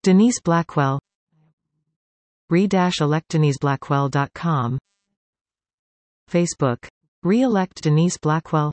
Denise Blackwell. re-electDeniseBlackwell.com. Facebook. Re-elect Denise Blackwell.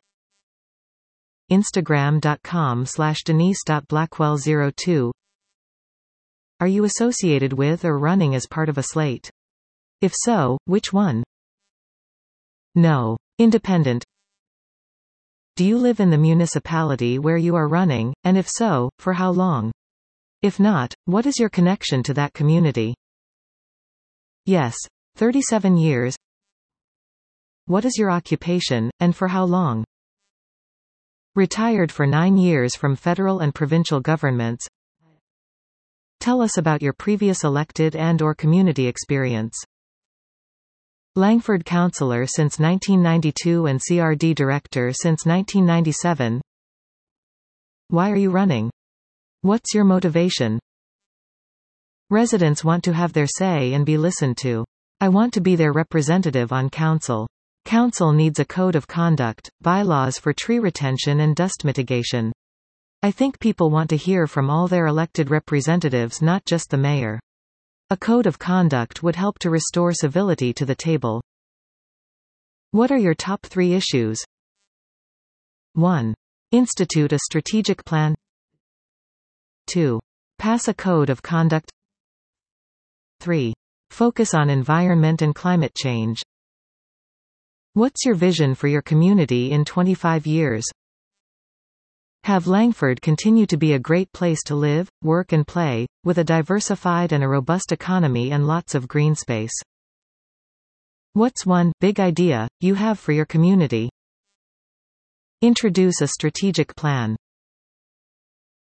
Instagram.com/Denise.Blackwell02. Are you associated with or running as part of a slate? If so, which one? No. Independent. Do you live in the municipality where you are running, and if so, for how long? If not, what is your connection to that community? Yes. 37 years. What is your occupation, and for how long? Retired for 9 years from federal and provincial governments. Tell us about your previous elected and/or community experience. Langford Councillor since 1992 and CRD Director since 1997. Why are you running? What's your motivation? Residents want to have their say and be listened to. I want to be their representative on council. Council needs a code of conduct, bylaws for tree retention and dust mitigation. I think people want to hear from all their elected representatives, not just the mayor. A code of conduct would help to restore civility to the table. What are your top 3 issues? 1. Institute a strategic plan. 2. Pass a code of conduct. 3. Focus on environment and climate change. What's your vision for your community in 25 years? Have Langford continue to be a great place to live, work and play, with a diversified and a robust economy and lots of green space. What's one big idea you have for your community? Introduce a strategic plan.